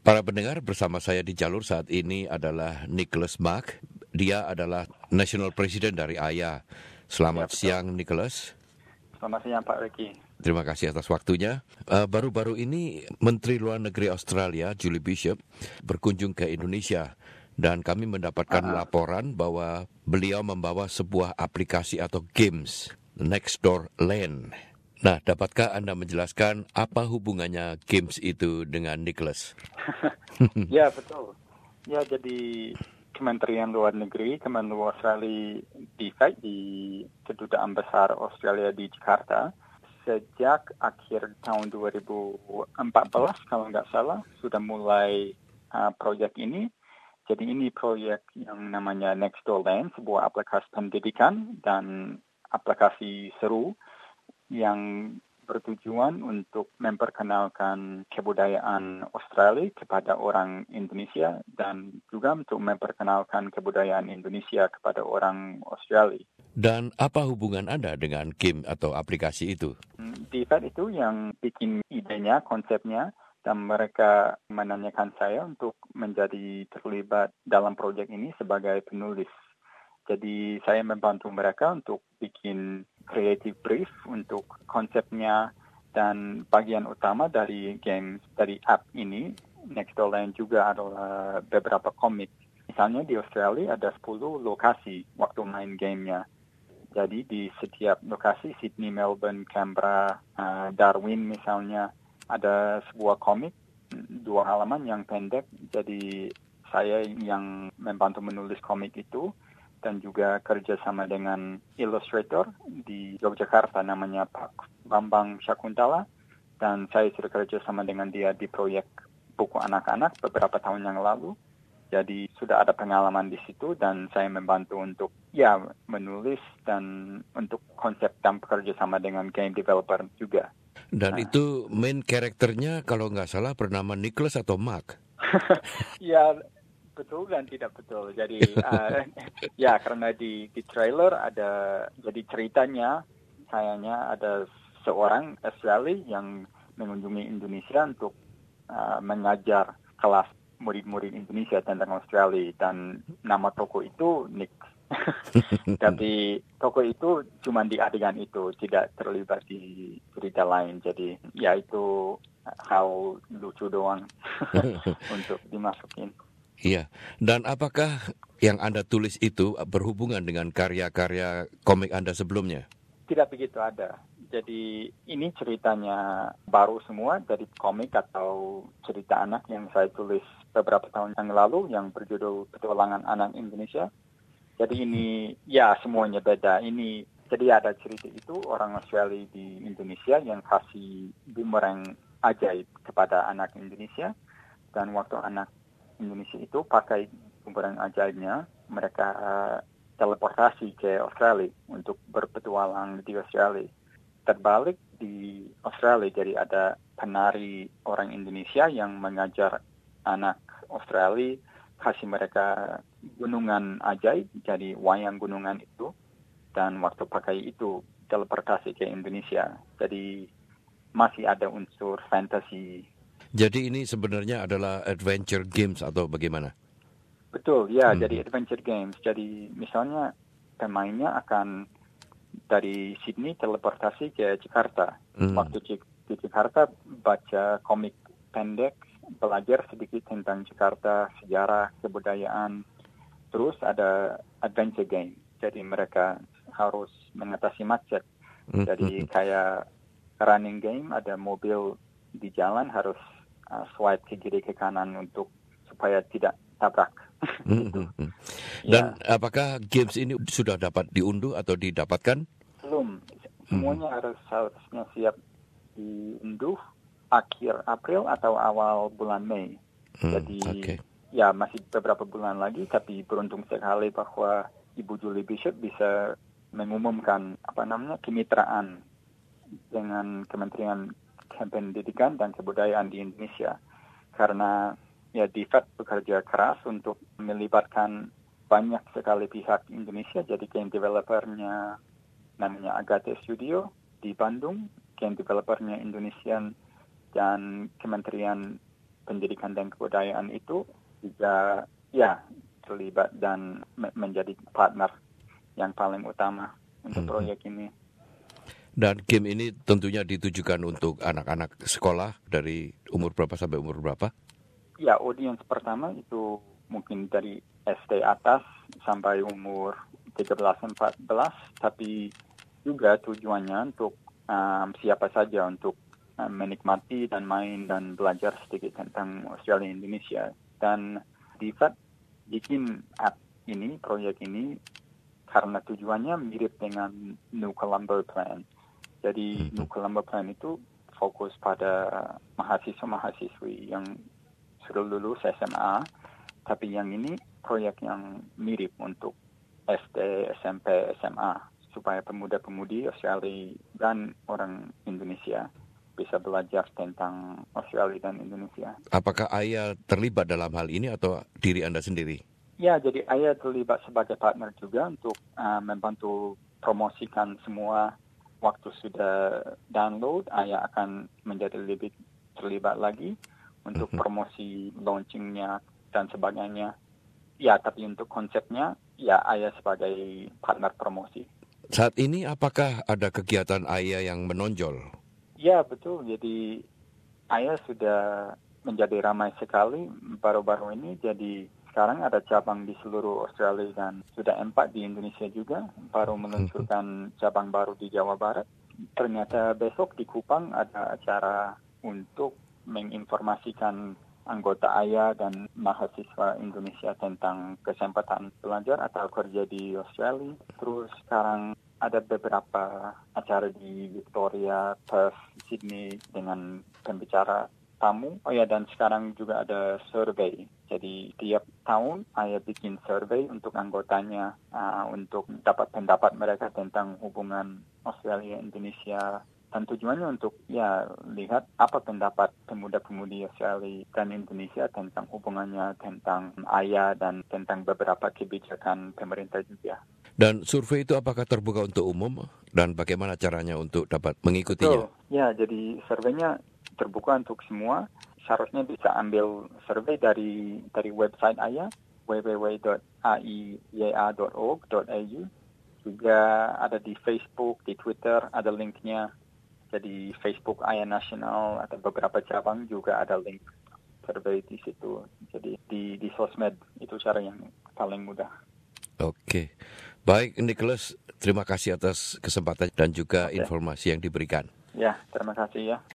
Para pendengar, bersama saya di jalur saat ini adalah Nicholas Mark. Dia adalah National President dari AYA. Selamat siang, Nicholas. Selamat siang, Pak Ricky. Terima kasih atas waktunya. Baru-baru ini Menteri Luar Negeri Australia, Julie Bishop, berkunjung ke Indonesia. Dan kami mendapatkan laporan bahwa beliau membawa sebuah aplikasi atau games, Nextdoor Land. Nah, dapatkah Anda menjelaskan apa hubungannya games itu dengan Nicholas? Ya, betul. Ya, jadi Kementerian Luar Negeri, Kemenlu Australia DFAT di Kedutaan Besar Australia di Jakarta, sejak akhir tahun 2014, kalau nggak salah, sudah mulai proyek ini. Jadi ini proyek yang namanya Nextdoor Land, sebuah aplikasi pendidikan dan aplikasi seru yang bertujuan untuk memperkenalkan kebudayaan Australia kepada orang Indonesia dan juga untuk memperkenalkan kebudayaan Indonesia kepada orang Australia. Dan apa hubungan Anda dengan game atau aplikasi itu? DFAT itu yang bikin idenya, konsepnya, dan mereka menanyakan saya untuk menjadi terlibat dalam proyek ini sebagai penulis. Jadi saya membantu mereka untuk bikin creative brief untuk konsepnya, dan bagian utama dari game, dari app ini, Nextdoor Land juga adalah beberapa komik. Misalnya di Australia ada 10 lokasi waktu main gamenya. Jadi di setiap lokasi, Sydney, Melbourne, Canberra, Darwin misalnya, ada sebuah komik, 2 halaman yang pendek. Jadi saya yang membantu menulis komik itu, dan juga kerjasama dengan ilustrator di Yogyakarta namanya Pak Bambang Syakuntala, dan saya sudah kerjasama dengan dia di proyek buku anak-anak beberapa tahun yang lalu. Jadi sudah ada pengalaman di situ dan saya membantu untuk menulis dan untuk konsep dan bekerja sama dengan game developer juga. Dan itu main karakternya kalau nggak salah bernama Nicholas atau Mark? Ya, betul dan tidak betul. Jadi karena di trailer ada, jadi ceritanya kayaknya ada seorang Australia yang mengunjungi Indonesia untuk mengajar kelas murid-murid Indonesia tentang Australia, dan nama toko itu Nick. Tapi toko itu cuma di adegan itu, tidak terlibat di cerita lain. Jadi ya itu hal lucu doang untuk dimasukin. Iya, dan apakah yang Anda tulis itu berhubungan dengan karya-karya komik Anda sebelumnya? Tidak begitu ada. Jadi ini ceritanya baru semua dari komik atau cerita anak yang saya tulis beberapa tahun yang lalu yang berjudul Petualangan Anak Indonesia. Jadi ini semuanya beda. Ini jadi ada cerita itu orang Australia di Indonesia yang kasih bumerang ajaib kepada anak Indonesia, dan waktu anak Indonesia itu pakai bumerang ajaibnya, mereka teleportasi ke Australia untuk berpetualang di Australia. Terbalik di Australia, jadi ada penari orang Indonesia yang mengajar anak Australia, kasih mereka gunungan ajaib, jadi wayang gunungan itu, dan waktu pakai itu teleportasi ke Indonesia. Jadi masih ada unsur fantasi. Jadi ini sebenarnya adalah adventure games atau bagaimana? Betul, jadi adventure games. Jadi misalnya pemainnya akan dari Sydney teleportasi ke Jakarta. Waktu di Jakarta baca komik pendek, belajar sedikit tentang Jakarta, sejarah, kebudayaan. Terus ada adventure game. Jadi mereka harus mengatasi macet. Jadi kayak running game, ada mobil di jalan harus swipe ke kiri ke kanan untuk supaya tidak tabrak. Dan apakah games ini sudah dapat diunduh atau didapatkan? Belum. Semuanya harusnya siap diunduh akhir April atau awal bulan Mei. Jadi masih beberapa bulan lagi, tapi beruntung sekali bahwa Ibu Julie Bishop bisa mengumumkan kemitraan dengan Kementerian Pendidikan dan Kebudayaan di Indonesia, karena DFAT bekerja keras untuk melibatkan banyak sekali pihak Indonesia. Jadi game developernya namanya Agate Studio di Bandung, game developernya Indonesian, dan Kementerian pendidikan dan kebudayaan itu juga ya terlibat dan menjadi partner yang paling utama untuk proyek ini. Dan game ini tentunya ditujukan untuk anak-anak sekolah dari umur berapa sampai umur berapa? Ya, audiens pertama itu mungkin dari SD atas sampai umur 13-14, tapi juga tujuannya untuk siapa saja untuk menikmati dan main dan belajar sedikit tentang Australia Indonesia. Dan DFAT bikin app ini, proyek ini, karena tujuannya mirip dengan New Colombo Plan. Jadi New Colombo Plan itu fokus pada mahasiswa-mahasiswi yang sudah lulus SMA, tapi yang ini proyek yang mirip untuk SD, SMP, SMA, supaya pemuda-pemudi Australia dan orang Indonesia bisa belajar tentang Australia dan Indonesia. Apakah ayah terlibat dalam hal ini atau diri Anda sendiri? Ya, jadi ayah terlibat sebagai partner juga untuk membantu promosikan semua. Waktu sudah download, ayah akan menjadi lebih terlibat lagi untuk promosi launchingnya dan sebagainya. Ya, tapi untuk konsepnya, ya ayah sebagai partner promosi. Saat ini apakah ada kegiatan ayah yang menonjol? Ya, betul. Jadi ayah sudah menjadi ramai sekali baru-baru ini. Jadi sekarang ada cabang di seluruh Australia dan sudah 4 di Indonesia juga. Baru meluncurkan cabang baru di Jawa Barat. Ternyata besok di Kupang ada acara untuk menginformasikan anggota ayah dan mahasiswa Indonesia tentang kesempatan belajar atau kerja di Australia. Terus sekarang ada beberapa acara di Victoria, Perth, Sydney dengan pembicara tamu. Oh ya, dan sekarang juga ada survei. Jadi tiap tahun ayah bikin survei untuk anggotanya untuk dapat pendapat mereka tentang hubungan Australia Indonesia. Dan tujuannya untuk lihat apa pendapat pemuda-pemudi Australia dan Indonesia tentang hubungannya, tentang ayah dan tentang beberapa kebijakan pemerintah juga. Dan survei itu apakah terbuka untuk umum dan bagaimana caranya untuk dapat mengikutinya? Betul. Ya, jadi surveinya terbuka untuk semua. Seharusnya bisa ambil survei dari website ayah www.aiea.org.au. Juga ada di Facebook, di Twitter, ada linknya. Jadi Facebook Ayah Nasional atau beberapa cabang juga ada link survei di situ. Jadi di sosmed itu cara yang paling mudah. Oke. Baik, Nicholas, terima kasih atas kesempatan dan juga informasi yang diberikan. Ya, terima kasih ya.